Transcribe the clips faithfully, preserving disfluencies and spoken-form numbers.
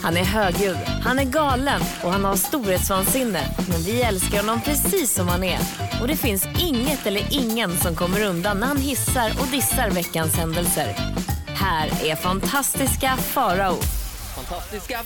Han är högljudd, han är galen och han har storhetsvansinne. Men vi älskar honom precis som han är. Och det finns inget eller ingen som kommer undan när han hissar och dissar veckans händelser. Här är fantastiska Farao. Fantastiska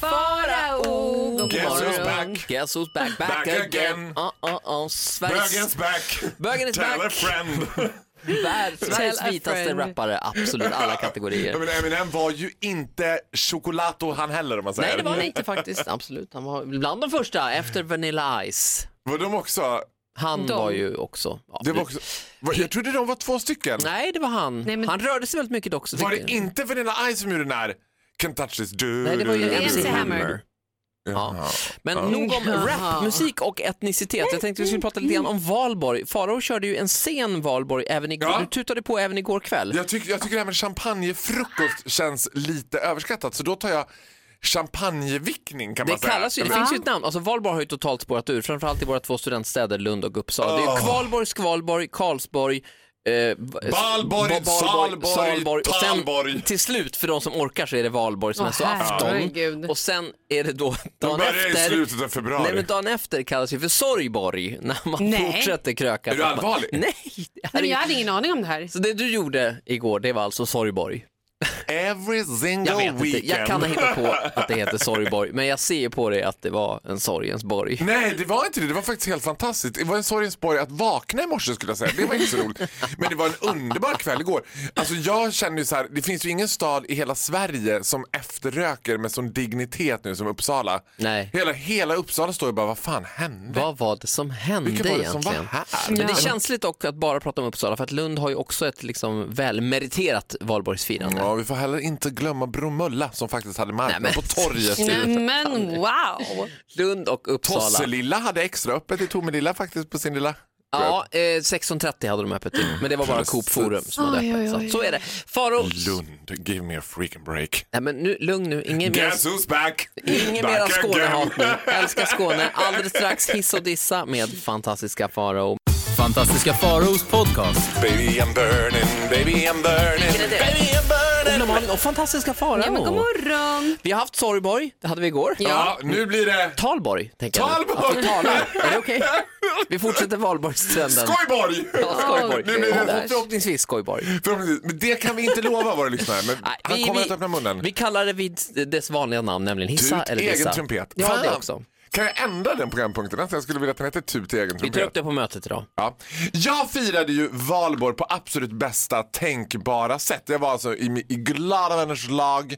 Farao. Guess who's back? Guess who's back? Back, Back again. again. Uh, uh, uh, Sveriges... Bögens back. Bögen is Tell back. a friend. Värld, Sveriges Tell a vitaste friend. rappare, absolut alla kategorier. Ja, men Eminem var ju inte chokolato han heller, om man säger. Nej, det var han inte faktiskt, absolut. Han var bland de första, efter Vanilla Ice. Var de också? Han De. var ju också... Ja, Det var också var, jag trodde de var två stycken. Nej, det var han. Nej, men- Han rörde sig väldigt mycket dock. Så Var tycker det jag. inte Vanilla Ice som gjorde den här Can't touch this? Du, Nej, det var ju du, M C M C Hammer. Hammer. Ja. Men Ja. nog om Jaha. rapmusik och etnicitet. Jag tänkte vi skulle prata lite grann om Valborg. Farao körde ju en sen Valborg även igår. Ja. Du tutade på även igår kväll. Jag, tycker, jag tycker det här med champagnefrukost känns lite överskattat. Så då tar jag champagnevickning, kan man Det säga. kallas ju, det Eller- finns ju ett namn. Alltså Valborg har ju totalt spårat ur, framförallt i våra två studentstäder Lund och Uppsala. Det är ju Kvalborg, Skvalborg, Karlsborg, eh, Valborg, Valborg, Salborg, Salborg och sen Talborg. till slut för de som orkar så är det Valborg som Åh, är så afton. herregud. Och sen är det då De dagen börjar i efter. slutet av februari. Nej, men dagen efter kallas ju för Sorgborg när man Nej. fortsätter kröka. Är du allvarlig? Nej, det här Men är jag ju... hade ingen aning om det här. Så det du gjorde igår, det var alltså Sorgborg. Every single Jag vet weekend. inte, jag kan ha hittat på att det heter Sorgborg, men jag ser ju på det att det var en sorgens borg. Nej, det var inte det. Det var faktiskt helt fantastiskt. Det var en sorgens borg att vakna i morse, skulle jag säga. Det var inte så roligt. Men det var en underbar kväll igår. Alltså jag känner ju så här, det finns ju ingen stad i hela Sverige som efterröker med sån dignitet nu som Uppsala. Nej. Hela, hela Uppsala står ju bara, vad fan hände? Vad var det som hände Vilka var det egentligen? som var här? Men det är Ja. känsligt dock att bara prata om Uppsala, för att Lund har ju också ett liksom välmeriterat valborgsfirande. Ja, vi får heller inte glömma Bromölla som faktiskt hade marknad Nej, men- på torget. Nej, men wow. Lund och Uppsala. Tosselilla hade extra öppet i Tomelilla faktiskt på sin lilla... Ja, eh, sexton trettio hade de öppet till, men det var bara Precis. Coop Forum som hade Oj, öppet. oj, Så, oj. så är det. Faro, Lund, give me a freaking break. nej men nu, lugn nu, ingen mer, Guess who's back? ingen Back mera again. Skånehat nu. Älskar Skåne, alldeles strax hiss och dissa med fantastiska Farao. Fantastiska Faraos podcast. Baby I'm burning, baby I'm burning, Vilken är det? baby I'm burning. Ola Malin och fantastiska Farao. Ja, men god morgon. Vi har haft Sorgborg, det hade vi igår. Ja, nu blir det Talborg, tänker jag. nu. Talborg! Att vi talar. Är det okej? Vi fortsätter Valborgstrenden. Skojborg! Ja, Skojborg. Nu blir det- Och förhoppningsvis Skojborg. Förhoppningsvis. Men det kan vi inte lova våra lyssnare, men Nej, han vi- kommer vi- att öppna munnen. Vi kallar det vid dess vanliga namn, nämligen hissa Tut eller egen dissa. trumpet. Ja, Fan. det också. Kan jag ändra den programpunkten? Alltså, jag skulle vilja att den heter Tut egen Vi tar upp trumpet. det på mötet idag. Ja. Jag firade ju valborg på absolut bästa tänkbara sätt. Jag var alltså i, i glada vänners lag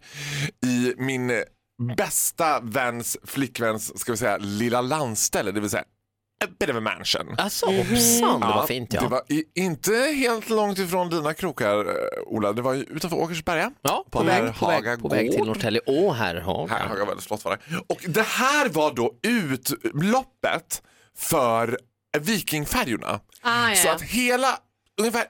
i min bästa väns flickväns, ska vi säga, lilla landställe, det vill säga a bit of a mansion. Alltså, hoppsan, det var fint, ja. Det var i, inte helt långt ifrån dina krokar, eh, Ola. Det var ju utanför Åkersberga. Ja, på, på väg, på, Herrhaga väg, på väg till gård. Norrtälje. Åh, Herrhaga. Här har jag väldigt slott för det. Och det här var då utloppet för vikingfärjorna. Ah, Så ja. att hela, ungefär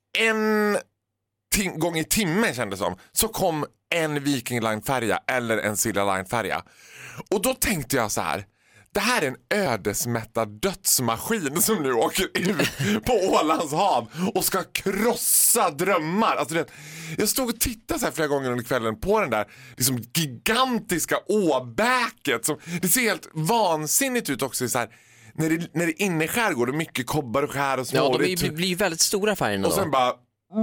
en tim- gång i timmen kändes det som, så kom en Viking Line-färja eller en Silja Line-färja. Och då tänkte jag så här, det här är en ödesmättad dödsmaskin som nu åker ut på Ålands hav och ska krossa drömmar. Alltså det, jag stod och tittade så här flera gånger under kvällen på den där liksom gigantiska åbäket. Som, det ser helt vansinnigt ut också så här, när det, när det är inne i skärgården, mycket kobbar och skär och små. Ja, de det- blir, blir ju väldigt stora färgerna och då. sen bara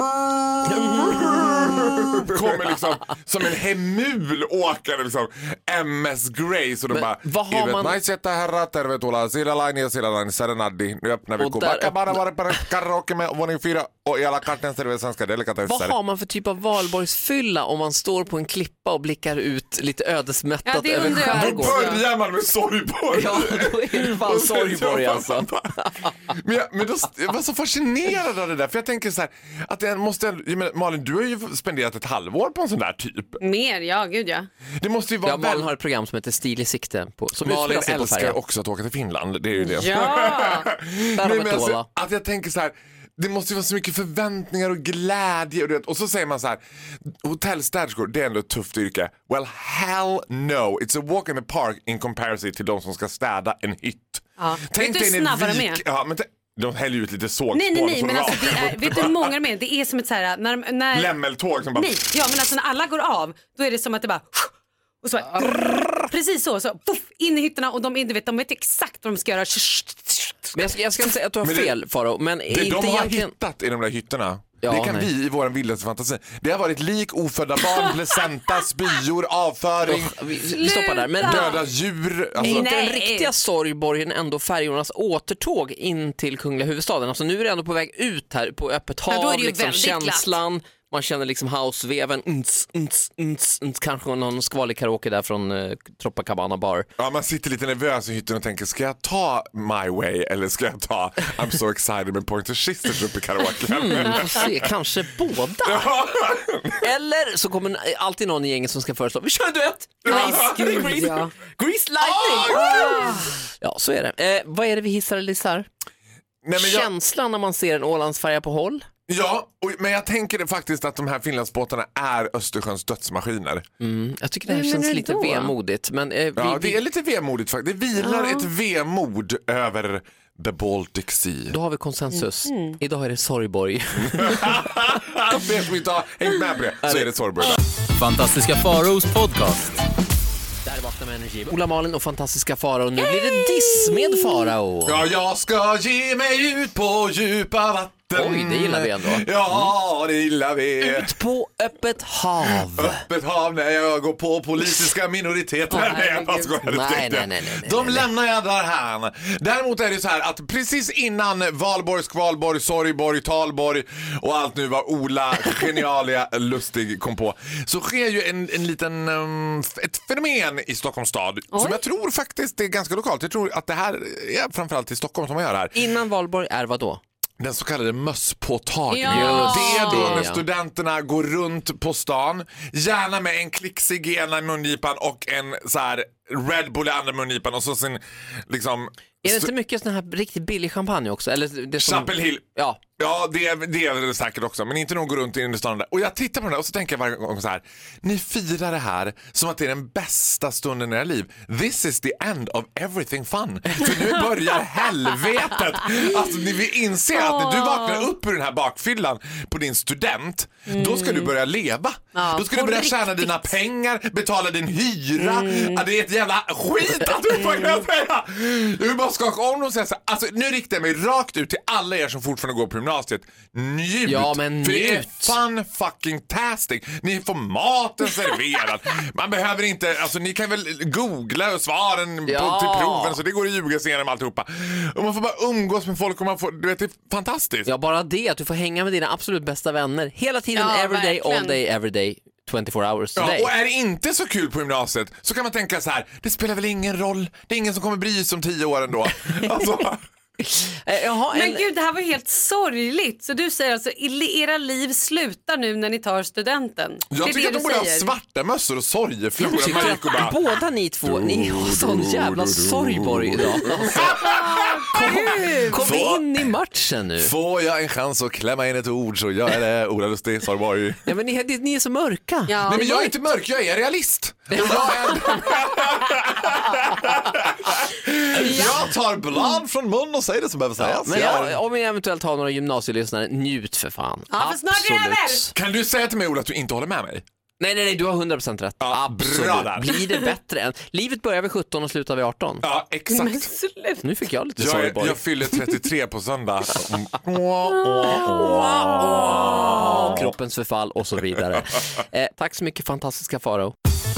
kommer liksom som en hemul åkare liksom M S Grace och de Men bara vad har "Hyvät man- naiset ja herrat, tervetuloa Silja Line ja Silja Line Serenadi. Nu öppnar vi Och där Kubacka bara öppnar- var på karaoke med våning fyra och i alla kartan serverar svenska Vad delikatesser." har man för typ av valborgsfylla om man står på en klippa och blickar ut lite ödesmättat Ja, det över undrar jag. Då skärgården? börjar man med Sorgborg. Ja, då är det fan Och sen- Sorgborg alltså. Men, jag, men då, jag var så fascinerad av det där. För jag tänker så här, att det måste, jag menar, Malin, du har ju spenderat ett halvår på en sån där typ. Mer, ja, gud ja. Det måste ju vara Ja, Malin väldigt... har ett program som heter Stil i sikte på, som Malin utspelar sig på älskar färjan. också att åka till Finland, det är ju det. Ja. Där har Nej, vi men alltså, Tola. att jag tänker så här, det måste ju vara så mycket förväntningar och glädje och, det, och så säger man så här, hotellstäderskor, det är ändå ett tufft yrke. Well, hell no, it's a walk in the park in comparison till de som ska städa en hytt. Ja. Vet du hur dig en snabba de vik- är? Ja, men t- de häller ut lite sågspån. Nej, nej, nej, från men alltså, det raken. är, vet du hur många de är? Det är som ett så här, när, när, Lämmeltåg som bara... nej, ja, men alltså när alla går av, då är det som att det bara, Och så bara, precis så, så puff, in i hytterna och de, du vet, de vet exakt vad de ska göra. Men jag ska, jag ska inte säga att du har Men det- fel, Faro, men Det inte de har egentligen... hittat i de där hytterna, Ja, det kan nej. vi i vår vildaste fantasi. Det har varit lik, ofödda barn, placenta, spyor, avföring, Vi, vi stoppar där. Men Sluta! döda djur. är Alltså, inte den Nej. riktiga sorgborgen ändå färjornas återtåg in till kungliga huvudstaden? Alltså nu är det ändå på väg ut här på öppet Ja, då är hav, det ju liksom väldigt känslan. Man känner liksom houseveven, ns, ns, ns, ns, kanske någon skvalig karaoke där från uh, Tropacabana bar. ja, man sitter lite nervös i hytten och tänker, ska jag ta My Way eller ska jag ta I'm so excited med Pointer Sisters upp i karaoke? Mm, får se, kanske båda. Eller så kommer alltid någon i gänget som ska föreslå, vi kör en duett! Nice. Gud, Grease, ja. Grease lightning! Ah, Ja, så är det. Eh, vad är det vi hissar eller dissar? Nej, men jag, Känslan när man ser en Ålandsfärja på håll? ja, och, men jag tänker det faktiskt att de här Finlandsbåtarna är Östersjöns dödsmaskiner. Mm, jag tycker det här Men känns hur lite då? vemodigt. Men, eh, vi, Ja, vi, det är lite vemodigt faktiskt. Det vilar Ja. ett vemod över the Baltic Sea. då har vi konsensus. Mm. Idag är det sorgborg. För er som inte har hängt med på det så är det Sorgborg. Fantastiska Faraos podcast. Där vaknar med energi. Ola Malin och fantastiska Farao. Nu blir det diss med Farao. Ja, jag ska ge mig ut på djupa vatten. Oj, det gillar vi ändå. Ja, det gillar vi. Ut på öppet hav. Öppet hav när jag går på politiska minoriteter. Åh, Nej, jag bara skojar, det Nej, tänkte jag. nej, nej, nej, nej, De nej. lämnar jag där här. Däremot är det så här att precis innan Valborg, Skvalborg, Sorgborg, Talborg och allt nu var Ola genialia lustig kom på, så sker ju en, en liten um, ett fenomen i Stockholms stad Oj. som jag tror faktiskt är ganska lokalt. Jag tror att det här är framförallt i Stockholm som man gör det här. Innan valborg är vad då? Den så kallade mösspåtagningen. Ja. Det är då Det, när ja. studenterna går runt på stan, gärna med en klicksig i ena mungipan och en så här Red Bull i andra mungipan och så sin liksom... Är det inte mycket sån här riktigt billig champagne också? Eller det som... Chapel Hill. Ja. Ja, det är, det är det säkert också, men inte nog gå runt in i stan där. Och jag tittar på den där och så tänker jag varje gång så här: ni firar det här som att det är den bästa stunden i era liv. This is the end of everything fun. För nu börjar helvetet. Alltså ni vill inse att när du vaknar upp ur den här bakfyllan på din student, då ska du börja leva. Ja, Då ska du på börja tjäna riktigt. dina pengar, betala din hyra. Ja, det är ett jävla skit att du får kan säga. Jag vill bara skaka om och säga så här, alltså nu riktar jag mig rakt ut till alla er som fortfarande går på gymnasiet. Njut! Ja, men för det är njut. fun fucking tastic. Ni får maten serverad. Man behöver inte, alltså ni kan väl googla och svaren Ja. på, till proven så det går att ljuga sig igenom alltihopa. Och man får bara umgås med folk och man får, du vet, det är fantastiskt. Ja, bara det att du får hänga med dina absolut bästa vänner hela tiden, Ja, every day, all verkligen. day, every day, twenty-four hours a Ja, day. och är det inte så kul på gymnasiet så kan man tänka så här: det spelar väl ingen roll, det är ingen som kommer bry sig om tio år ändå. Alltså, Eh, jaha, Men en... gud, det här var helt sorgligt. Så du säger alltså, i- era liv slutar nu när ni tar studenten? Det jag är tycker det att de du borde ha säger. svarta mössor och sorgeflor. Jag tycker att båda ni två, ni har sån jävla sorgborg idag. Alltså, kom kom in i matchen nu. Får jag en chans att klämma in ett ord så gör jag det. Ola Lustig, Sorgborg. Ja, men ni, ni är så mörka. Ja. Nej, men jag är inte mörk, jag är realist. Jag, är... jag tar blad från mun och säger det som behöver sägas. Men Jag är- ja, om vi eventuellt har några gymnasielyssnare, njut för fan. Ja, för snart är det Absolut. Kan du säga till mig, Ola, att du inte håller med mig? Nej, nej, nej, du har hundra procent rätt. Ja, Absolut. bra där. Blir det bättre än... Livet börjar vid sjutton och slutar vid arton. Ja, Men exakt. sluta. Nu fick jag lite Jag, sorgborg. jag fyller trettiotre på söndag. Kroppens förfall och så vidare. Eh, tack så mycket, fantastiska Farao.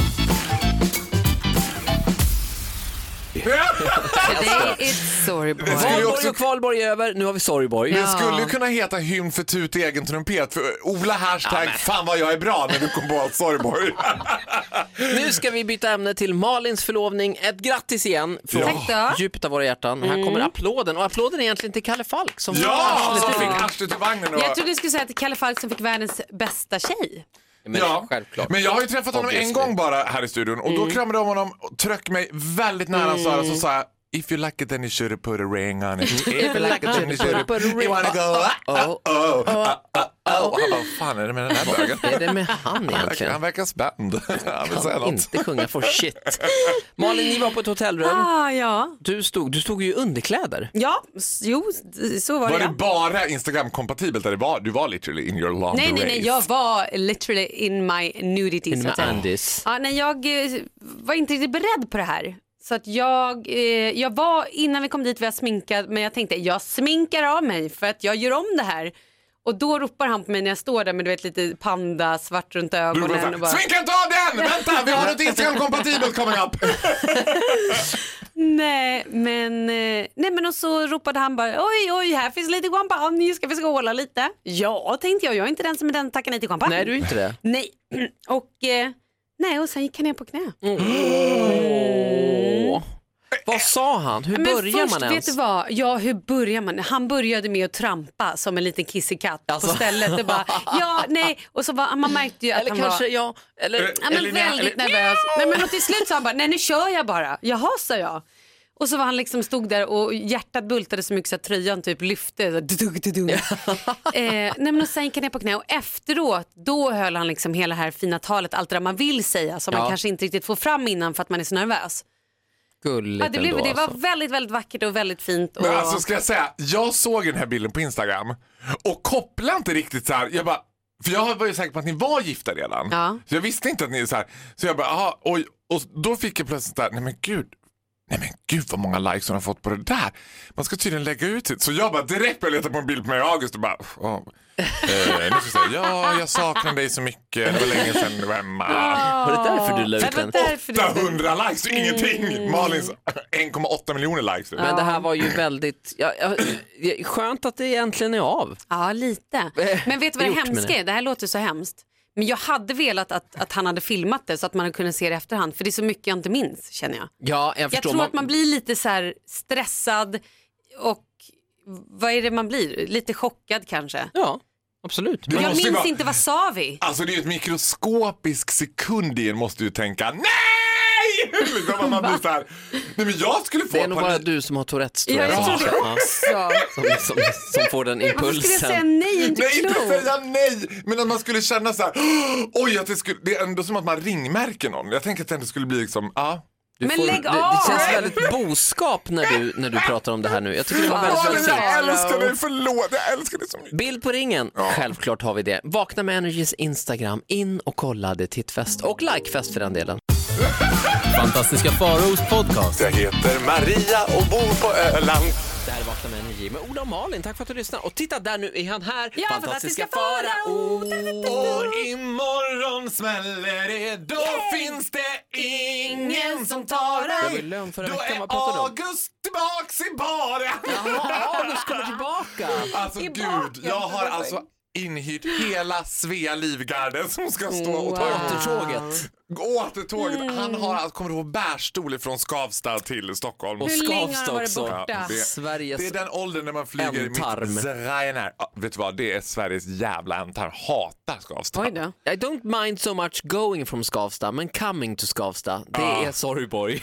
Today it's sorry boy. Det skulle ju Valborg också- och kvalborg är över, nu har vi sorgborg. Det skulle ju kunna heta hymn för tut egen trumpet. För Ola hashtag fan vad jag är bra när du kom på Sorgborg. Nu ska vi byta ämne till Malins förlovning. Ett grattis igen från Tack då. djupet av våra hjärtan. Här kommer applåden. Och applåden är egentligen till Kalle Falk som Ja, arslet du fick. fick arslet i vagnen. Och... Jag trodde du skulle säga att Kalle Falk som fick världens bästa tjej. Men Ja, självklart. men jag har ju träffat honom en Obviously. gång bara här i studion och då kramade jag om honom och tryckte mig väldigt nära och sa, så sa jag, If you like it then you should put a ring on it. If you like it then you should put a ring. You wanna go? Oh, oh, oh, oh. Och han bara, vad fan är det med den här bögen? Är det med han egentligen? Han verkar spänd. Han vill säga kan något. Inte sjunga for shit. Malin, ni var på ett hotellrum. Ah, ja. Du stod, du stod ju i underkläder. Ja, jo, så var det. Var det bara Instagram-kompatibelt eller var du var literally in your laundry Nej, nej, nej, jag var literally in my nudity. In så my att säga. Andis. Ja, nej, jag eh, var inte riktigt beredd på det här. Så att jag, eh, jag var, innan vi kom dit var jag sminkad, men jag tänkte jag sminkar av mig för att jag gör om det här. Och då ropar han på mig när jag står där med du vet lite panda svart runt ögonen. Och bara... Sminka inte av den! Vänta, vi har ett Instagram-kompatibelt coming up. nej, men, eh, nej, men och så ropade han bara oj, oj, här finns lite champagne, ska vi skåla lite? Ja, tänkte jag, jag är inte den som är den tackar nej till champagne. Nej, du är inte det. Nej, och... Eh, Nej, och sen gick han ner på knä. Mm. Vad sa han? Hur Men börjar först, man ens? Vet du vad? Ja, hur börjar man? Han började med att trampa som en liten kissekatt alltså. på stället. Det bara, ja, nej. Och så var, man märkte ju att eller han kanske, var... ja. Eller, ja, men eller, väldigt eller, nervös. Nej, men och till slut sa han bara, nej nu kör jag bara. Jaha, sa jag. Och så var han liksom stod där och hjärtat bultade så mycket så att tröjan typ lyfte. Så, dudung, dudung. eh, nej, men och sen gick han ner på knä och efteråt då höll han liksom hela det här fina talet, allt det där man vill säga som ja. man kanske inte riktigt får fram innan för att man är så nervös. Gulligt Ja, det, blev, ändå, det var alltså. väldigt, väldigt vackert och väldigt fint. Och... Men alltså ska jag säga, jag såg den här bilden på Instagram och kopplade inte riktigt så här. Jag bara, för jag var ju säker på att ni var gifta redan. Ja. Så jag visste inte att ni är så här. Så jag bara, aha, oj. Och då fick jag plötsligt där, nej men gud. Nej men gud vad många likes hon har fått på det där. Man ska tydligen lägga ut det. Så jag bara direkt började leta på en bild på mig i August och bara, oh. eh, nu ska jag säga, ja jag saknar dig så mycket. Det var länge sedan du var hemma. Var det därför du la ut den? åttahundra likes, ingenting. Malins en komma åtta miljoner likes. Men det här var ju väldigt ja, ja, skönt att det egentligen är av. Ja, lite. Men vet du vad det Gjort, hemska är? Det här låter så hemskt. Men jag hade velat att, att han hade filmat det så att man hade kunnat se det efterhand. För det är så mycket jag inte minns, känner jag. Ja, jag, jag tror man... att man blir lite så här stressad och vad är det man blir? Lite chockad kanske. Ja, absolut. Det jag minns vara... inte, vad sa vi? Alltså det är ett mikroskopisk sekund i en måste ju tänka nej! Liksom man blir så här, nej men jag skulle få det är nog panik. bara du som har Tourettes tror Ja, jag. jag tror det också. Som, som, som får den impulsen. Varför skulle jag säga nej? Inte Nej, inte klokt. säga nej. Men att man skulle känna så här, oj att det skulle, det är ändå som att man ringmärker någon. Jag tänker att det ändå skulle bli liksom, ja. Du Men får, lägg det, av! det känns väldigt boskap när du, när du pratar om det här nu. Jag tycker det var väldigt, Malin, väldigt fint. jag älskar dig, förlåt, jag älskar dig så mycket. Bild på ringen, Ja. självklart har vi det. Vakna med Energys Instagram, in och kolla det tittfest och likefest för den delen. Fantastiska Faraos podcast. Jag heter Maria och bor på Öland. Det här är Vakna med Energy med Ola och Malin. Tack för att du lyssnar. Och titta, där nu är han här. Ja, fantastiska Farao. Och imorgon smäller det, då finns det ingen som tar Det var ju dig. lön förra Då veckan, är vad pratar du om? August tillbaks i baren. Jaha, August kommer tillbaka. Alltså I gud, baken. jag har alltså inhyrt hela Svea Livgarden som ska stå och ta emot Återtåget. återtåget. Han har alltså kommer ihåg bärstol från Skavsta till Stockholm. Och Hur länge har han Skavsta varit också. borta? Ja, det, Sveriges det är den åldern när man flyger ändtarm. mitt Ryanair. Ja, vet du vad, det är Sveriges jävla ändtarm. Hatar Skavsta. Oj då. I don't mind so much going from Skavsta, men coming to Skavsta, det Ja. är Sorryboy.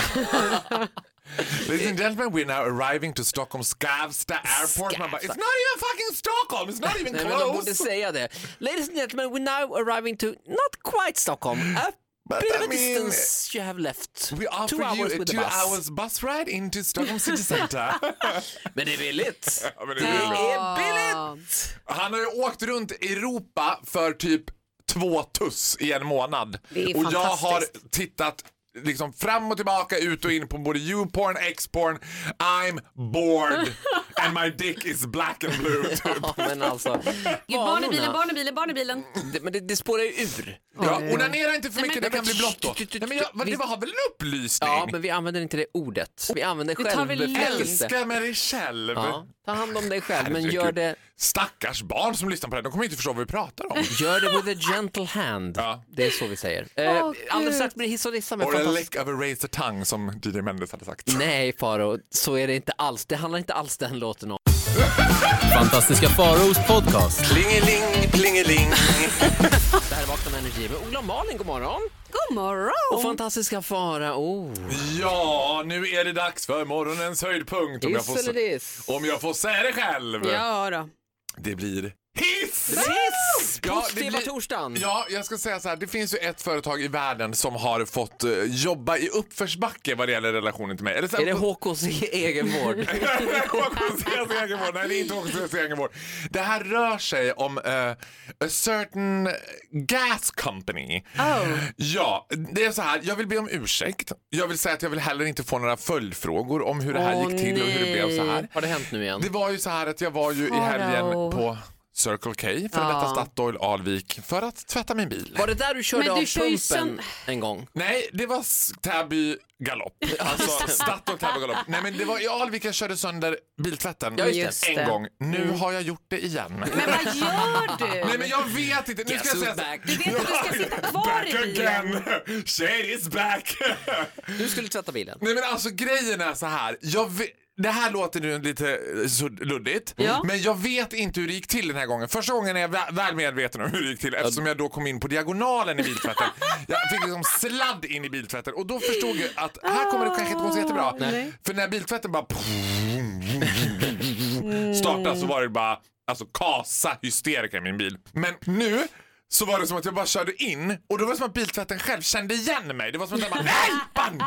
Ladies and gentlemen, we're now arriving to Stockholm Skavsta Airport. Man bara, it's not even fucking Stockholm, it's not even Nej, men de borde close. säga det. Ladies and gentlemen, we're now arriving to not quite Stockholm. A But bit I of a mean, distance you have left. We offer Two hours you a with the two bus. hours bus ride into Stockholm City Center. Men det är billigt. Ja, men det Det är billigt. är billigt. Han har ju åkt runt Europa för typ två tuss i en månad. Det är och jag har fantastiskt. tittat liksom fram och tillbaka, ut och in på både YouPorn, Xporn. I'm bored and my dick is black and blue. Typ. Ja, men alltså, Barnebilen, vanorna. barnebilen, barnebilen. Det, men det, det spårar ju ur. Ja, onanera inte för Nej, mycket, men- det kan bli blått då. Nej, men jag, vad- det var väl en upplysning? Ja, men vi använder inte det ordet. Vi använder Du tar väl självbefrämjelse. Älska med dig själv. Ja, ta hand om dig själv, men Herregud. gör det, Stackars barn som lyssnar på det, de kommer inte förstå vad vi pratar om. gör det with a gentle hand. Ja. Det är så vi säger. Åh, Eh, Gud. alldeles strax blir det hiss och dissa med Or a fantastisk... lick of a razor tongue som D J Mendes hade sagt. Nej, Faro, så är det inte alls. Det handlar inte alls den låten om. Fantastiska Faraos podcast. Plingeling, plingeling. Det här är Vakna med Energy med Ola och Malin, god morgon. God morgon. Och fantastiska Fara, oh. Ja, nu är det dags för morgonens höjdpunkt. Om jag får, Is eller this? om jag får säga det själv. Ja då. Det blir hiss! Hiss! Ja, Positiva det blir- torsdagen. Ja, jag ska säga så här. Det finns ju ett företag i världen som har fått uh, jobba i uppförsbacke vad det gäller relationen till mig. Eller så, Är det H K:s egenvård? H K C:s egenvård. Nej, det är inte H K C:s egenvård. Det här rör sig om uh, a certain gas company. Oh. Ja, det är så här. Jag vill be om ursäkt. Jag vill säga att jag vill heller inte få några följdfrågor om hur det här Åh, gick till och hur det blev så här. Har det hänt nu igen? Det var ju så här att jag var ju i helgen Farao. på Circle K för Ja. detta Statoil Alvik för att tvätta min bil. Var det där du körde Men du av kör ju pumpen som- en gång? Nej, det var s- Täby galopp. Alltså Statoil Täby galopp. Nej, men det var i Alvik jag körde sönder biltvätten Ja, just Just en det. gång. Nu har jag gjort det igen. Men vad gör du? Nej, men jag vet inte. Nu Guess ska jag who's säga så- back? Du vet att du ska sitta kvar Back i bilen. again. Shade is back. Du skulle tvätta bilen. Nej, men alltså grejen är så här. Jag vet, det här låter nu lite eh, så luddigt, Ja. men jag vet inte hur det gick till den här gången. Första gången är jag vä- väl medveten om hur det gick till eftersom jag då kom in på diagonalen i biltvätten. Jag fick liksom sladd in i biltvätten och då förstod jag att här kommer det kanske inte gå så jättebra. Nej. För när biltvätten bara startade så var det bara alltså kasa hysterika i min bil. Men nu så var det som att jag bara körde in och då var det som att biltvätten själv kände igen mig. Det var som att den bara nej! Bang!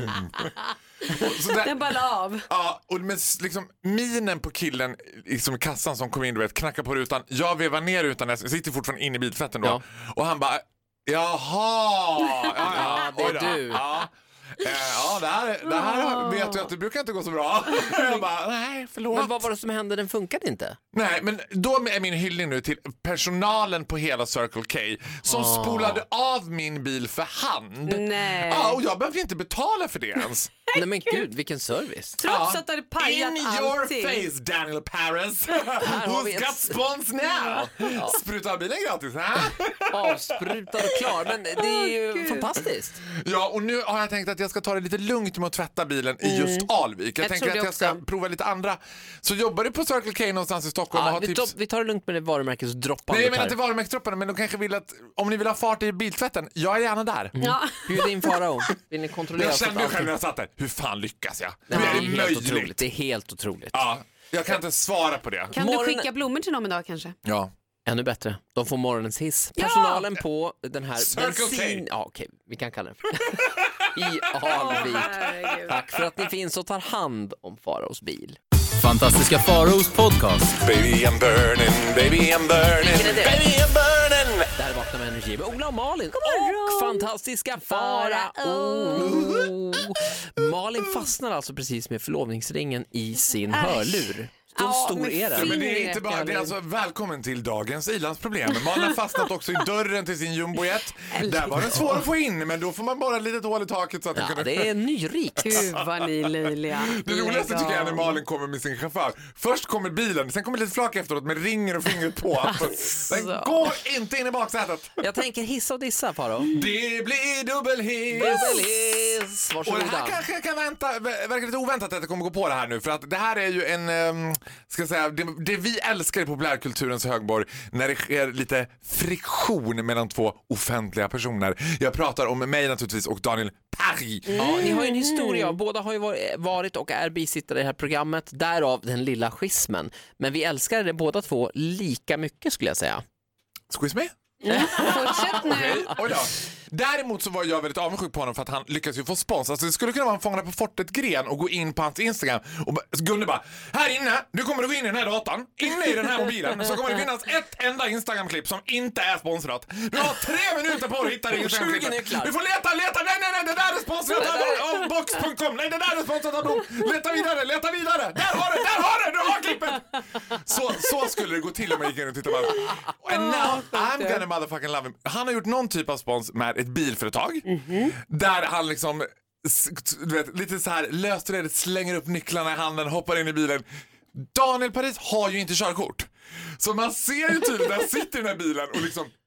Och så där, Den bara la av. ja, och med s- liksom minen på killen liksom i kassan som kom in, du vet, knackar på rutan. Jag vevar ner rutan, jag sitter fortfarande inne i biltvätten då. Ja. Och han bara, jaha! Ja, Ja, det är oj då. du. Ja. Eh, ja, det här, det här vet jag att det brukar inte gå så bra. Jag bara, nej, förlåt. Men vad var det som hände? Den funkade inte. Nej, men då är min hyllning nu till personalen på hela Circle K som spolade av min bil för hand. Nej. Ja, och jag behövde inte betala för det ens. Nej men gud, vilken service. Trots Ja. att du hade pajat In allting. your face, Daniel Paris. har vi Who's ett- got spons now? Spruta bilen gratis, ha? Avsprutad och klar. Men det är ju Gud. fantastiskt. Ja, och nu har jag tänkt att jag ska ta det lite lugnt med att tvätta bilen i just Alvik. Jag, Jag tänker tror att det jag ska också. prova lite andra. Så jobbar du på Circle K någonstans i Stockholm och Ja, har vi, tips? tar, vi tar det lugnt med det varumärkesdroppandet Nej, men här. inte varumärkesdropparna, men de kanske vill att om ni vill ha fart i biltvätten, jag är gärna där. Ja. Bjud in Farao. Vill ni kontrollera Jag så att kände ju själv allting- när jag satt där, hur fan lyckas jag? Nej, Hur är det det är helt möjligt? otroligt. Det är helt otroligt. Ja, jag kan inte svara på det. Kan Morgon- du skicka blommor till någon idag kanske? Ja. Ännu bättre. De får morgonens hiss. Ja! Personalen på den här Circle bensin... K. Ja, okej. Vi kan kalla den I Alvik. Herregud. Tack för att ni finns och tar hand om Faraos bil. Fantastiska Faraos podcast. Baby I'm burning, baby I'm burning, Vilken är det? baby I'm burning. Där vaknar med Energy med Ola och Malin. Och fantastiska Farao. Malin fastnar alltså precis med förlovningsringen i sin hörlur. Så Ja, stor men är den. Ja, men det är Fingret, inte bara, det är Caroline. alltså välkommen till dagens ilandsproblem. Man har fastnat också i dörren till sin jumbojet. Där var den svår att få in, men då får man bara ett litet hål i taket så att den Ja, kunde... det är nyrikt. Gud vad ni är löjliga. Det roligaste Lägg tycker jag är när av. Malin kommer med sin chaufför. Först kommer bilen, sen kommer lite flak efteråt med ringer och fingret på. Den går inte in i baksätet. Jag tänker hissa och dissa, Farao. Det blir dubbelhiss. Dubbelhiss. Och det här Varsågoda. kanske kan vänta, verkar lite oväntat att jag kommer gå på det här nu, för att det här är ju en, um, ska jag säga, det, det vi älskar i populärkulturens högborg, när det sker lite friktion mellan två offentliga personer. Jag pratar om mig naturligtvis och Daniel Paris. Ja, ni har ju en historia. Båda har ju varit och är bisittare i det här programmet. Därav den lilla schismen. Men vi älskar det båda två lika mycket, skulle jag säga. Squeeze me? Fortsätt nu. Okej, oj då. Däremot så var jag väldigt avundsjuk på honom för att han lyckas ju få spons. Alltså det skulle kunna vara en Fångarna på fortet-gren och gå in på hans Instagram och bara- Gunde bara, här inne, du kommer att gå in i den här datan, inne i den här mobilen så kommer det finnas ett enda Instagram-klipp som inte är sponsrat. Du har tre minuter på att hitta det Instagram-klippet. nycklar. Du får leta, leta, nej nej nej, det där är sponsrat av box punkt com, nej det där är sponsrat av Blom. Leta vidare, leta vidare, där har du, där har du, du har klippet. Så, så skulle det gå till om jag gick in och tittade på det. And now I'm gonna motherfucking love him. Han har gjort någon typ av spons med ett bilföretag där han liksom s- du vet, lite så här löst och redigt slänger upp nycklarna i handen, hoppar in i bilen. Daniel Paris har ju inte körkort. Så man ser ju tydligt när han sitter i den här bilen och liksom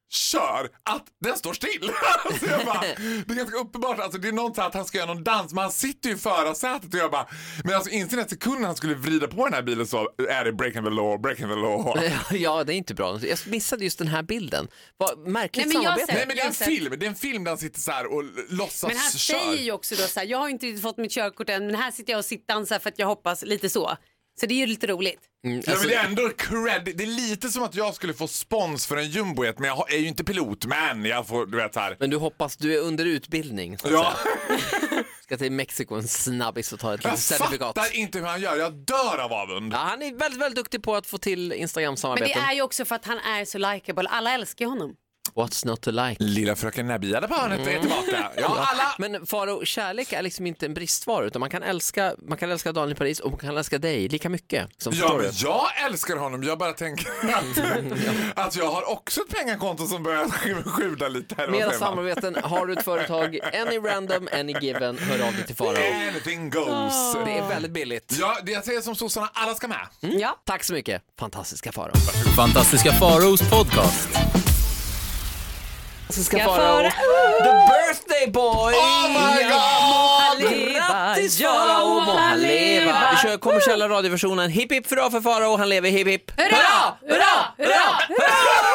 kör att den står still. Alltså jag bara, det är ganska uppenbart, alltså det är något att han ska göra någon dans, men han sitter ju i förarsätet och jag bara, men alltså inser att sekunden han skulle vrida på den här bilen så är det breaking the law, breaking the law. Ja, det är inte bra. Jag missade just den här bilden. Vad märkligt Nej, men jag samarbete. ser- Nej, men det är en Jag har film, det är en film där han sitter så här och låtsas Men han kör. säger ju också då så här, jag har inte riktigt fått mitt körkort än, men här sitter jag och sitter för att jag hoppas lite så. Så det är ju lite roligt. Mm, Ja, alltså, men det är ändå cred. Det är lite som att jag skulle få spons för en jumbojet, men jag är ju inte pilot, men jag får, du vet så här. men du hoppas, du är under utbildning. Så att Ja. säga. Ska till Mexiko en snabbis och ta ett Jag litet certifikat. fattar inte hur han gör, jag dör av avund. Ja, han är väldigt, väldigt duktig på att få till Men det Instagram-samarbeten. är ju också för att han är så likeable. Alla älskar ju honom. What's not to like? Lilla fröken Nabila på hörnet är tillbaka. Ja, alla. Men Faro, kärlek är liksom inte en bristvara, utan man kan älska, man kan älska Daniel Paris och man kan älska dig lika mycket. Som Ja, förstår men du? jag älskar honom. Jag bara tänker att, att jag har också ett pengakonto som börjar sjuda lite här. Mera Vad säger man? samarbeten, har du ett företag, any random, any given, hör av dig till Faro. Anything goes. Det är väldigt billigt. Ja, det jag säger som sossarna, alla ska med. Ja. Tack så mycket, fantastiska Faro. Fantastiska Faraos podcast. Fantastiska Ska Faro. Faro. The birthday boy! Oh my god! Grattis Ja, Faro, må han han leva. leva. Vi kör kommersiella radioversionen. Hipp hipp hurra för Faro, han lever, hipp hipp. Hurra! Hurra! Hurra!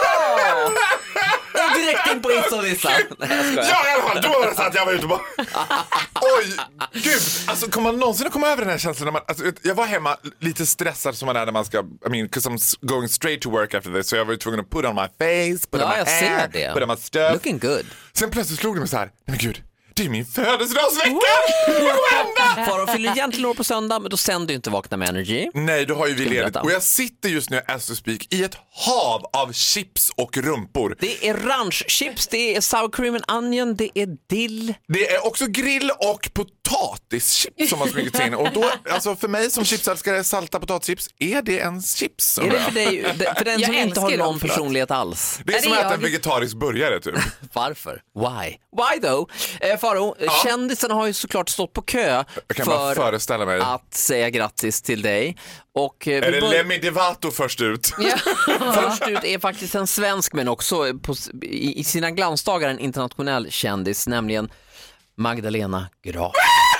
Och direkt in på Insta-listan. Nej, jag skojar. Ja, i alla fall, då var det så att jag var ute och bara... Oj, gud. Alltså, kommer man någonsin att komma över den här känslan när man... Alltså, jag var hemma lite stressad som man är när man ska... I mean, because I'm going straight to work after this. Så jag var ju tvungen att put on my face, put Ja, on my jag ser hair, det. put on my stuff. Looking good. Sen plötsligt slog det mig så här, nej men gud, det är min födelsedagsvecka! Vad kommer hända? Faro fyller egentligen år på söndag, men då sänder du inte Vakna med Energy. Nej, då har ju vi Ska du ledigt. berätta? Och jag sitter just nu, as to speak, i ett hav av chips och rumpor. Det är ranchchips, det är sour cream and onion, det är dill. Det är också grill och potatischips som har smugit sig in. Och då, alltså för mig som chipsälskare, salta potatischips, är det en chips? Är det för dig, för den Jag som inte älskar har dem, någon förlåt. personlighet alls? Det är Ja, som det att är äta en jag. vegetarisk burgare typ. Varför? Why? Why though? Eh, Faro, kändisarna har ju såklart stått på kö Jag kan bara för föreställa mig. att säga grattis till dig. Och eh, Är vi det bör- Lemmy Devato först ut? först ut är faktiskt en svensk, men också på, i, i sina glansdagar en internationell kändis, nämligen Magdalena Graf.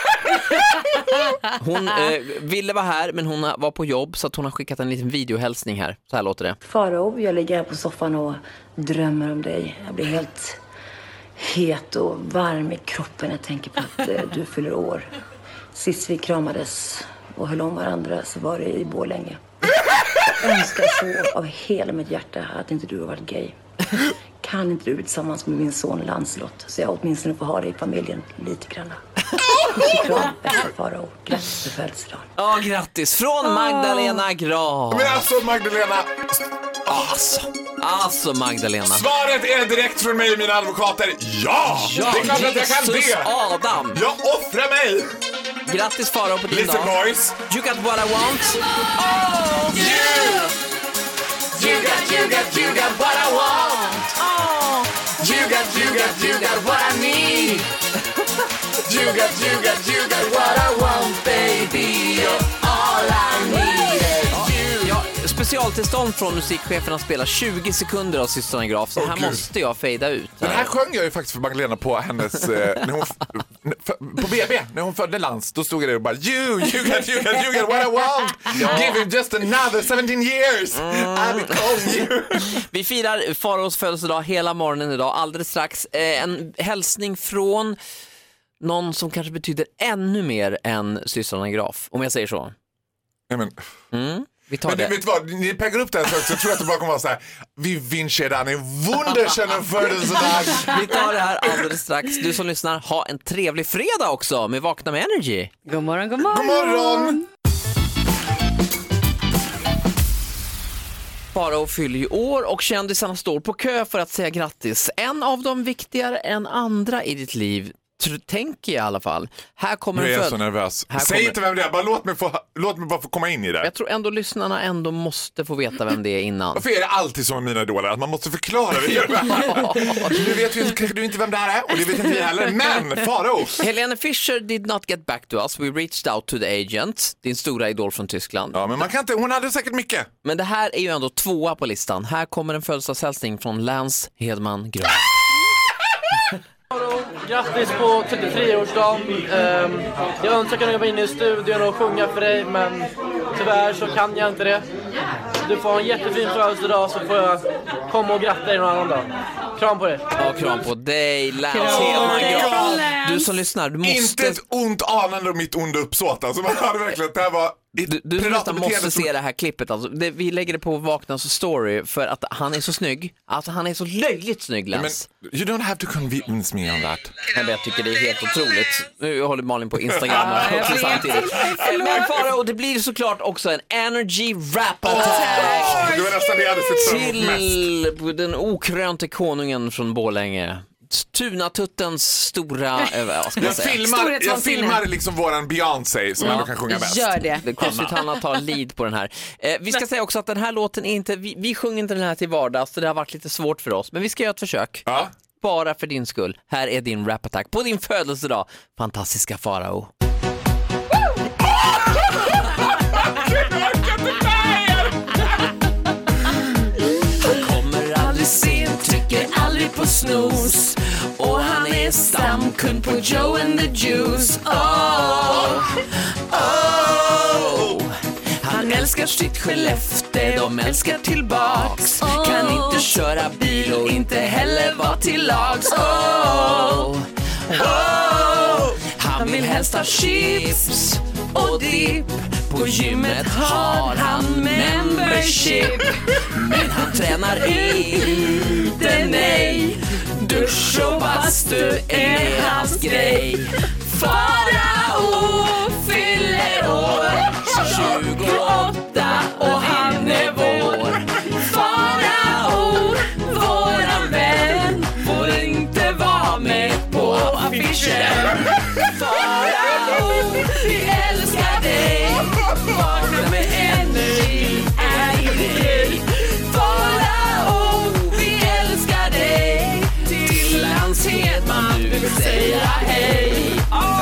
Hon eh, ville vara här, men hon var på jobb, så att hon har skickat en liten videohälsning här. Så här låter det. Faro, jag ligger här på soffan och drömmer om dig. Jag blir helt het och varm i kroppen när jag tänker på att eh, du fyller år. Sist vi kramades och höll om varandra så var det i Borlänge. Jag önskar så av hela mitt hjärta att inte du har varit gay. Kan inte du bli tillsammans med min son Lancelot så jag åtminstone får ha dig i familjen lite grann. Puss och kram, bästa Faro. Grattis på födelsedagen. Ja, grattis från Magdalena Graf. Men alltså Magdalena, Alltså, alltså Magdalena. svaret är direkt från mig och mina advokater. Ja! Ja, det är klart att jag kan Jesus det. Adam. Jag offrar mig. Grattis Faro på din Listen dag. boys. You got what I want. Oh, you! You got, you got, you got what I want. Oh. You got, you got, you got what I need. You got, you got, you got what I want, baby. You're all I need. Ja, specialtillstånd från musikchefen att spela tjugo sekunder av Systrarna Graf. Så Åh, här Gud. måste jag fejda ut. Den här sjöng jag ju faktiskt för Magdalena på hennes, eh, när hon, f- på B B, när hon födde Lans, då stod jag där och bara you, you got, you got, you got what I want. Give him just another seventeen years. I will call you. Vi firar Faros födelsedag hela morgonen idag. Alldeles strax eh, en hälsning från någon som kanske betyder ännu mer än Systrarna Graf, om jag säger så. Nej, men, Mm, vi tar men det. vet du vad, ni peggar upp det här så jag tror att det bara kommer vara så här. Vi vinner den en wunderschönen födelsedag. Vi tar det här alldeles strax. Du som lyssnar, ha en trevlig fredag också med Vakna med Energy. God morgon, god morgon. God morgon. Faro fyller ju år och kändisarna står på kö för att säga grattis. En av dem viktigare än andra i ditt liv, tr- tänker jag i alla fall. Här kommer Nu är en jag föd- så nervös. Här Säg kommer- inte vem det är, bara låt mig, få, låt mig bara få komma in i det. Jag tror ändå lyssnarna ändå måste få veta vem det är innan. Varför är det alltid så med mina idoler att man måste förklara det? Nu vet ju kanske du inte vem det här är och det vet inte vi heller, men Farao. Helene Fischer did not get back to us. We reached out to the agent, din stora idol från Tyskland. Ja, men man kan inte, hon hade säkert mycket. Men det här är ju ändå tvåa på listan. Här kommer en födelsedagshälsning från Lance Hedman Grön. Grattis på trettiotre-årsdagen. Um, jag önskar kunna vara inne i studion och sjunga för dig, men tyvärr så kan jag inte det. Du får en jättefin födelsedag, så får jag komma och gratta dig någon annan dag. Kram på dig. Ja, kram på dig, Lance Hedman Grön. Du som lyssnar, du måste... Inte ett ont anande och mitt onda uppsåt. Alltså, man hade verkligen, det här var... Du, du som nästan måste se det här klippet alltså. det, Vi lägger det på Vaknas story för att han är så snygg. Alltså han är så löjligt snygg, Lance. Men you don't have to convince me on that. Men jag tycker det är helt otroligt. Nu håller Malin på Instagram och också samtidigt. Men Farao, och det blir såklart också en energy rap attack Det var nästan det jag hade sett fram emot mest. till den okrönte konungen från Borlänge. Tunatuttens stora, eh, vad ska jag Jag säga? filmar, jag filmar liksom våran Beyoncé som ändå kan sjunga bäst. Gör det. Det är konstigt att Hanna tar lead på den här. Eh, vi ska säga också att den här låten är inte, vi, vi sjunger inte den här till vardags, så det har varit lite svårt för oss. Men vi ska göra ett försök. Ja. Bara för din skull. Här är din rap attack på din födelsedag. Fantastiska Farao. Han kommer aldrig sent, trycker aldrig på snooze. Och han är stamkund på Joe and the Juice. Oh, oh. Han älskar sitt Skellefteå, de älskar tillbaks. Kan inte köra bil och inte heller vara till lags. Oh, oh. Han vill helst ha chips och dipp. På gymmet har han membership. Men han tränar inte, nej. Dusch och bastu är hans grej. Farao fyller år tjugoåtta och han är vår. Farao, våran vän, får inte vara med på affischen. Farao, vi älskar dig. Vakna med energi, är det dig. Farao, vi älskar dig. Till Lance Hedman du vill säga hej.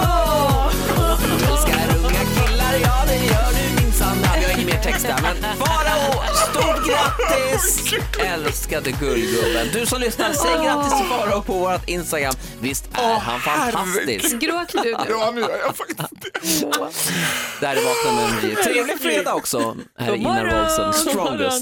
Oh. Du älskar unga killar, ja det gör du minsann. Vi har ingen mer text där, men Farao, stort grattis! Älskade gullgubben. Du som lyssnar, säg grattis till Farao på vårt Instagram. Visst är oh, han fantastisk. Gråter du nu? Ja, nu gör jag faktiskt det. Där är Vakna med energi. Trevlig fredag också. Här är Ina Rolsen, Strongest.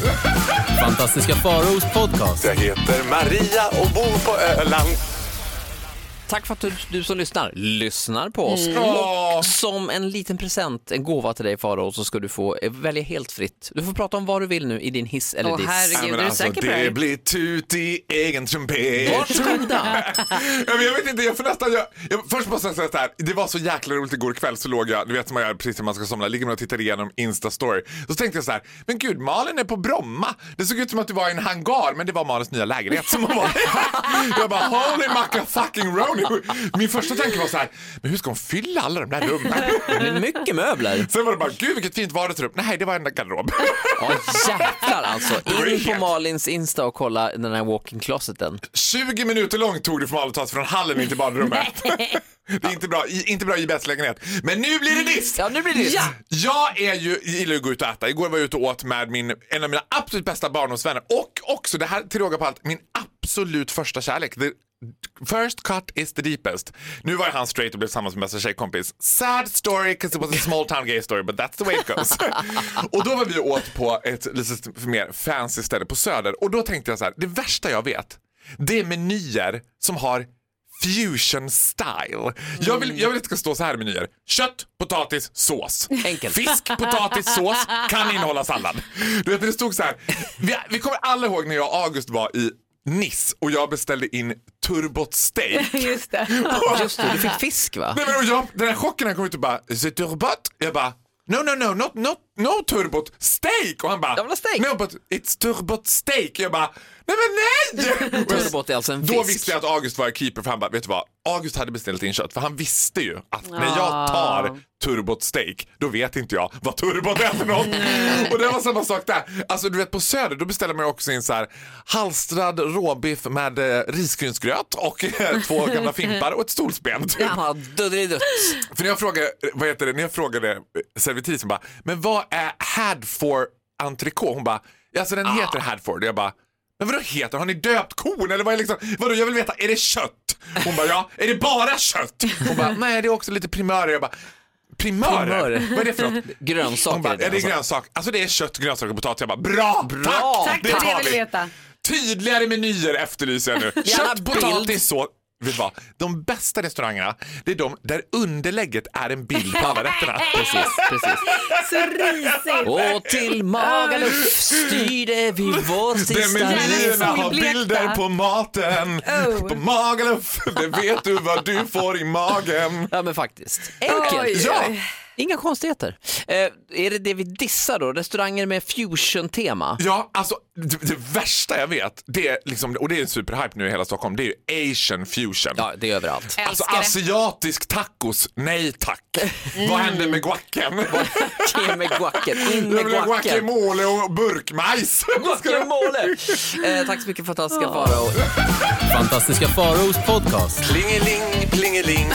Fantastiska Faraos podcast. Jag heter Maria och bor på Öland. Tack för att du, du som lyssnar lyssnar på oss. Mm. Och som en liten present, en gåva till dig Farao, så ska du få välja helt fritt. Du får prata om vad du vill nu i din hiss eller Åh, diss. herregud. Ja, men du alltså, säker på det det? blir tut i egen trumpet. Varsågoda. Ja, men jag vet inte, jag får nästan jag, jag, först måste jag säga så här. Det var så jäkla roligt igår kväll, så låg jag, du vet som man gör precis när man ska somna, ligger man och tittar igenom Insta-story. Så tänkte jag så här, men gud, Malin är på Bromma. Det såg ut som att du var i en hangar, men det var Malins nya lägenhet som var. Jag bara, holy macka fucking Ronny. Min första tanke var så här, men hur ska hon fylla alla de där rummen? Det är mycket möbler. Sen var det bara, gud vilket fint vardagsrum. Nej, det var en garderob. Ja, jäklar alltså. In på Malins Insta och kolla den här walk-in closeten. tjugo minuter långt tog det för Malin att ta sig från hallen in till badrummet. Det är inte bra, inte bra i bästlägenhet. Men nu blir det diss! Ja, nu blir det diss. Ja. Jag är ju, gillar att gå ut och äta. Igår var jag ute och åt med min, en av mina absolut bästa barndomsvänner. Och också, det här till råga på allt, min absolut första kärlek. The first cut is the deepest. Nu var han straight och blev tillsammans med bästa tjejkompis. Sad story, because it was a small town gay story, but that's the way it goes. Och då var vi och åt på ett lite mer fancy ställe på Söder. Och då tänkte jag så här, det värsta jag vet, det är menyer som har fusion style. Jag vill, jag vill inte ska stå så här i menyer. Kött, potatis, sås. Enkelt. Fisk, potatis, sås kan innehålla sallad. Du vet, det stod så här. Vi, vi kommer alla ihåg när jag och August var i Nice och jag beställde in turbot steak. Just det. Just det, du fick fisk va? Nej, men jag, den här chocken han kom ut och bara, is it turbot? Jag bara, no, no, no, not, not, no turbot, steak. Och han bara, Jag vill ha steak. no, but it's turbot steak. Jag bara, nej men nej! Turbot är alltså en Då fisk. visste jag att August var keeper, för han bara, vet du vad? August hade beställt in kött för han visste ju att när jag tar turbot steak då vet inte jag vad turbot är för något. Och det var samma sak där. Alltså du vet på Söder då beställer man också in så här halstrad råbiff med eh, risgrynsgröt och eh, två gamla fimpar och ett stolsben. Typ. Ja, dödligt. För när jag frågade, vad heter det, när jag frågade servitrisen bara, men vad är Hadford entrecote? Hon bara, alltså den heter Hadford. Och jag bara, men vadå heter, har ni döpt kon eller vad är liksom, vadå jag vill veta, är det kött? Hon bara, ja, är det bara kött? Hon bara, nej det är också lite primörer. Jag bara, primörer? primörer? Vad är det för något? Grönsaker. Hon bara, är det alltså. grönsak? Alltså det är kött, grönsaker och potatis. Jag bara, bra, bra. tack, Tack, det det tar jag vill vi. veta. Tydligare menyer efterlyser jag nu. Gärna Kött, potatis, så. Vet du vad? De bästa restaurangerna, det är de där underlägget är en bild på alla rätterna. Precis, precis. Så risigt. Och till Magaluf styrde vi vår Där sista menyerna har solblekta. bilder på maten. Oh. På Magaluf, det vet du vad du får i magen. Ja men faktiskt. Enkelt. Oj, Ja. Ja. Inga konstigheter. Eh, är det det vi dissar då? Restauranger med fusion-tema? Ja, alltså det, det värsta jag vet, det är liksom, och det är en superhype nu i hela Stockholm, det är ju Asian fusion. Ja, det är överallt. Alltså Älskar det. asiatisk tacos, nej tack. Vad händer med guacken? In med guacken, in Jag med vill ha guacken. guacamole och burkmajs. Guacamole! Eh, tack så mycket fantastiska Farao. Fantastiska Faraos podcast. Plingeling, plingeling.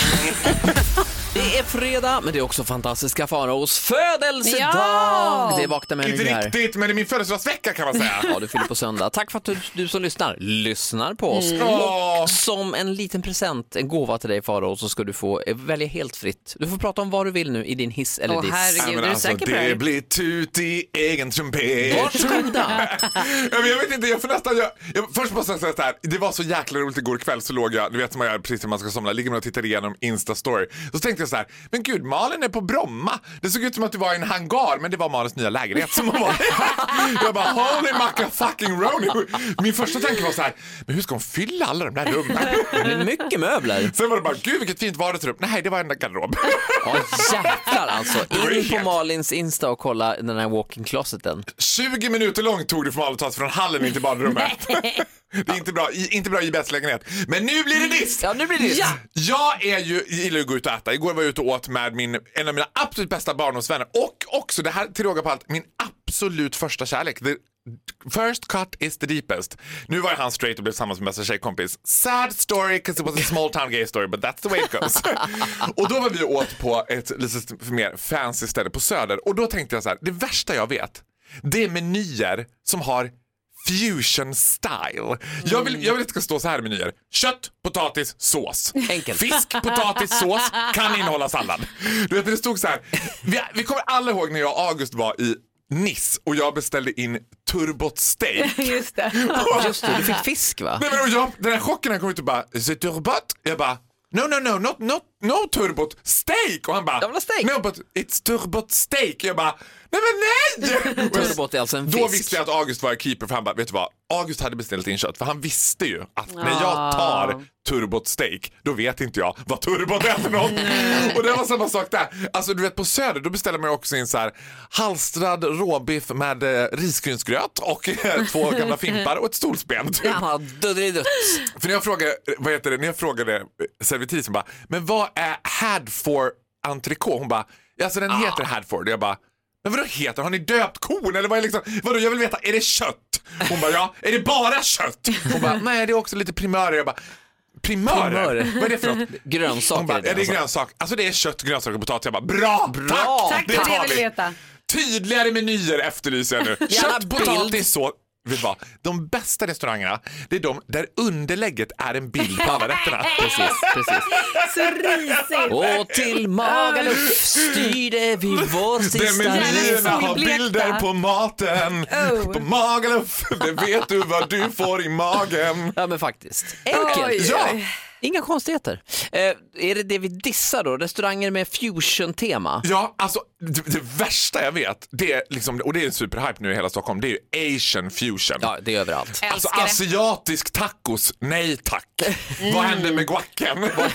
Det är fredag, men det är också fantastiska Faraos födelsedag. Ja! Det är Vakna med Inte Energy här. riktigt, men det är min födelsedagsvecka kan man säga. Ja, du fyller på söndag. Tack för att du, du som lyssnar, lyssnar på oss. Åh. Och som en liten present, en gåva till dig Farao, så ska du få eh, välja helt fritt. Du får prata om vad du vill nu i din hiss eller Åh, diss. herregud. Nej, men är du alltså, säker på det det här? blir tut i egen trumpet. Varsågoda. Ja, men jag vet inte, jag får nästan jag, jag, först måste jag säga så här, det var så jäkla roligt igår kväll så låg jag, du vet som man gör precis när man ska somna, ligger man och tittar igenom Insta-story. Så tänkte jag så här, men gud, Malin är på Bromma. Det såg ut som att det var en hangar, men det var Malins nya lägenhet som var. Jag bara, holy macka fucking Ronny. Min första tanke var så här, men hur ska hon fylla alla de där rummen? Det är mycket möbler. Sen var det bara, gud vilket fint vardagsrum. Nej, det var en garderob. Ja, jäklar alltså. In på Brilliant. Malins Insta och kolla den här walk-in closeten. tjugo minuter långt tog det för Malin att ta sig från hallen in till badrummet. Det är inte bra, i- inte bra i bästlägenhet. Men nu blir det diss! Ja, nu blir det diss. Ja. Jag är ju, gillar att gå ut och äta. Igår var jag ute och åt med min, en av mina absolut bästa barndomsvänner. Och också, det här till råga på allt, min absolut första kärlek. The first cut is the deepest. Nu var han straight och blev tillsammans med bästa tjejkompis. Sad story, because it was a small town gay story, but that's the way it goes. Och då var vi och åt på ett lite mer fancy ställe på Söder. Och då tänkte jag så här, det värsta jag vet, det är menyer som har fusion style. Jag vill, jag vill inte ska stå så här i menyer. Kött, potatis, sås. Enkelt. Fisk, potatis, sås kan innehålla sallad. Du vet, det stod så här. Vi, vi kommer alla ihåg när jag och August var i Nice och jag beställde in turbot steak. Just det. Just det, du fick fisk va? Nej, men och jag, den här chocken han kom ut och bara, is it turbot? Jag bara, no, no, no, not, not, no turbot, steak. Och han bara, Jag vill ha steak. no, but it's turbot steak. Jag bara, nej men nej! Turbot är alltså en fisk. Då visste jag att August var keeper för han bara, vet du vad? August hade beställt in kött för han visste ju att när jag tar turbot steak då vet inte jag vad turbot är för något. Och det var samma sak där. Alltså du vet på Söder då beställer man också in så här halstrad råbiff med eh, risgrynsgröt och eh, två gamla fimpar och ett stolsben. Typ. Ja, dödligt. För när jag frågade, vad heter det, när jag frågade eh, servitrisen bara, men vad är Hadford entrecote? Hon bara, alltså den heter Hadford. Och jag bara, men vadå heter, har ni döpt kon eller vad är liksom, vadå jag vill veta, är det kött? Hon bara, ja, är det bara kött? Hon bara, nej det är också lite primörer. Jag bara, primörer? Primörer. Vad är det för något? Grönsaker. Hon bara, är det är det alltså. grönsak? Alltså det är kött, grönsaker och potatis. Jag bara, bra, Bra. tack, Tack, det är det tar jag vill vi. veta. Tydligare menyer efterlyser jag nu. Gärna Kött, bild. potatis, så. Vet du vad? De bästa restaurangerna, det är de där underlägget är en bild på alla rätterna. Precis, precis. Så risigt. Och till Magaluf styrde vi vår Där sista menyerna har solblekta. bilder på maten. Oh. På Magaluf, det vet du vad du får i magen. Ja men faktiskt. Enkelt. Oj, Ja. oj. Inga konstigheter. Eh, är det det vi dissar då? Restauranger med fusion-tema? Ja, alltså det, det värsta jag vet, det är liksom, och det är en superhype nu i hela Stockholm, det är ju Asian fusion. Ja, det är överallt. Alltså Älskar det. asiatisk tacos, nej tack. Vad händer med guacken?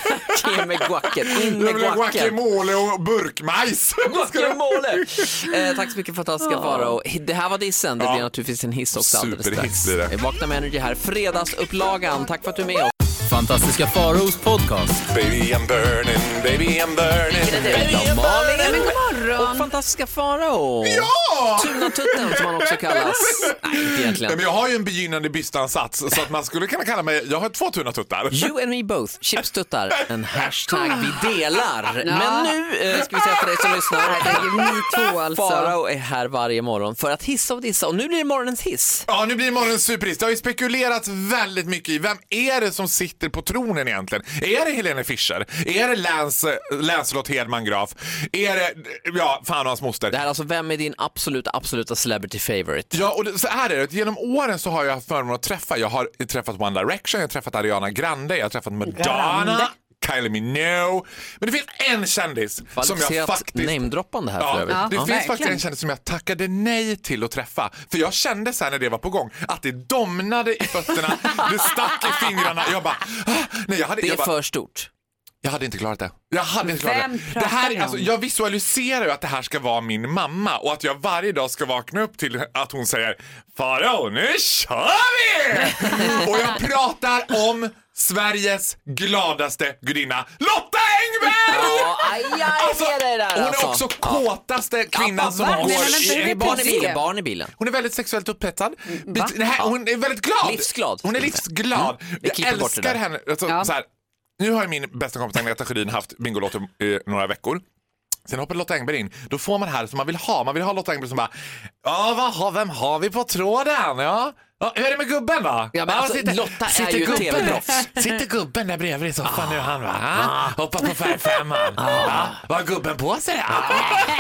In med guacken, in Jag med vill ha guacken. guacamole och burkmajs. Guacamole! Eh, tack så mycket fantastiska Farao. Det här var dissen, det Ja. blir naturligtvis en hiss också alldeles Superhiss strax. blir det. Vakna med Energy här, fredagsupplagan. Tack för att du är med oss. Fantastiska Faraos podcast. Baby I'm burning, baby I'm burning. Baby I'm burning. Men god morgon. Och fantastiska Farao. Ja! Tunatutten som han också kallas. Nej, inte egentligen. Nej, men jag har ju en begynnande bystansats så att man skulle kunna kalla mig, jag har två tunatuttar. You and me both, chipstuttar, en hashtag vi delar. Men nu eh, ska vi säga till dig som lyssnar. Ni två alltså. Farao är här varje morgon för att hissa och dissa. Och nu blir det morgonens hiss. Ja, nu blir det morgonens superhiss. Det har ju spekulerats väldigt mycket i vem är det som sitter på tronen egentligen. Är det Helene Fischer? Är det Lance, Lancelot Hedman Graf? Är det, ja, fan och hans moster? Det här är alltså, vem är din absoluta, absoluta celebrity favorite? Ja, och det, så här är det. Genom åren så har jag haft förmånen att träffa. Jag har träffat One Direction, jag har träffat Ariana Grande, jag har träffat Madonna, Grande. Kylie Minogue. Men det finns en kändis som jag faktiskt... namedroppande här för Ja, övrigt. det Ja, finns verkligen. faktiskt en kändis som jag tackade nej till att träffa. För jag kände sen när det var på gång att det domnade i fötterna, det stack i fingrarna. Jag bara, ah, nej, jag hade, Det är jag bara, för stort. jag hade inte klarat det. Jag hade inte klarat Vem det. Det pratar här, ni om? alltså, jag visualiserar ju att det här ska vara min mamma och att jag varje dag ska vakna upp till att hon säger Farao, nu kör vi! Och jag pratar om Sveriges gladaste gudinna Lotta Engberg! Ja, aj, aj, Alltså, det är det där, hon är alltså. också kåtaste kvinnan som va? går Nej, men vänta, i... hur är Barn i det? bilen, barn i bilen. Hon är väldigt sexuellt upphetsad. va? Det här, hon är väldigt glad. Livsglad. Hon är livsglad. Mm. Vi Jag klipper bort det älskar där. henne. Alltså, Ja. så här, nu har ju min bästa kompis Agneta Sjödin haft Bingolotto i några veckor. Sen hoppar Lotta Engberg in. Då får man det här som man vill ha. Man vill ha Lotta Engberg som bara, ja, vad har, vem har vi på tråden? Ja. Ja, hur är det med gubben då? Ja, men alltså, Lotta är ju ett gubben T V-proffs. där? Sitter gubben där bredvid i soffan nu han va? Ah. Hoppar på färgfemman. Ah. Vad har gubben på sig? Ah.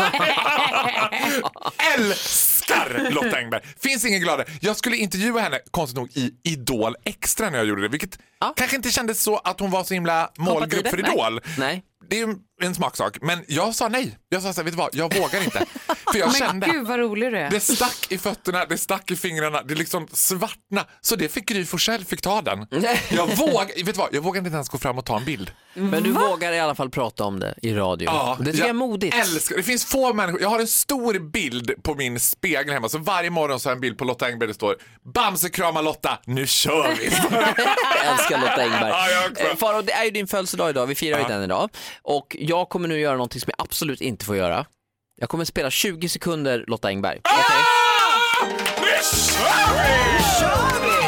Älskar Lotta Engberg. Finns ingen gladare. Jag skulle intervjua henne konstigt nog i Idol Extra när jag gjorde det. Vilket Ja. kanske inte kändes så att hon var så himla målgrupp för Nej. Idol. Nej. Det är ju en smaksak. Men jag sa nej. Jag sa så här, vet du vad? Jag vågar inte. För jag Men kände... gud vad rolig du är. Det stack i fötterna, det stack i fingrarna, det liksom svartna. Så det fick Gry Forssell, fick ta den. Jag våg, vet du vad, jag vågade inte ens gå fram och ta en bild. Men du vågar i alla fall prata om det i radio. Ja, det tycker jag är modigt. Älskar. Det finns få människor. Jag har en stor bild på min spegel hemma. Så varje morgon så har jag en bild på Lotta Engberg. Det står Bamse krama Lotta, nu kör vi. Jag älskar Lotta Engberg. Ja, jag också. Eh, Farao, det är ju din födelsedag idag. Vi firar ju Ja. den idag. Och jag kommer nu göra någonting som jag absolut inte får göra. Jag kommer spela tjugo sekunder Lotta Engberg. Ah! Okej? Nu kör vi! Nu kör vi!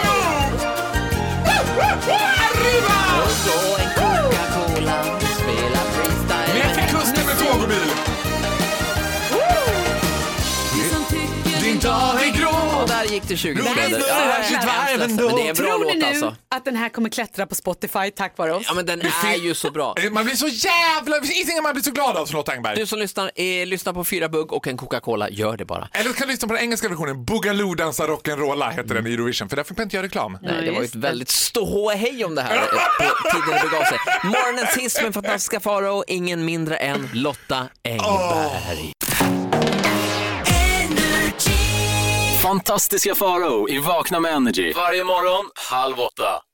Arriba! Och så en Coca-Cola, spela freestyle. Ner till kusten med tåg och bil. Din dag är grå. Och där gick det tjugo Nej, sekunder. det är sitt varv ändå. Men det är en bra Tror ni låt nu alltså. att den här kommer klättra på Spotify tack vare oss? Ja, men den är ju så bra. Man blir så jävla... Det finns inget man blir så glad av som Lotta Engberg. Du som lyssnar, eh, lyssna på fyra bugg och en Coca-Cola, gör det bara. Eller kan du lyssna på den engelska versionen. Boogaloo dansa rock'n'rolla heter den i Eurovision. För där fick man inte göra reklam. Nej, det var ju just ett det. väldigt ståhej om det här på tiden det begav sig. Morgonens hiss med fantastiska Farao, ingen mindre än Lotta Engberg. Fantastiska Farao i Vakna med Energy. Varje morgon, halv åtta.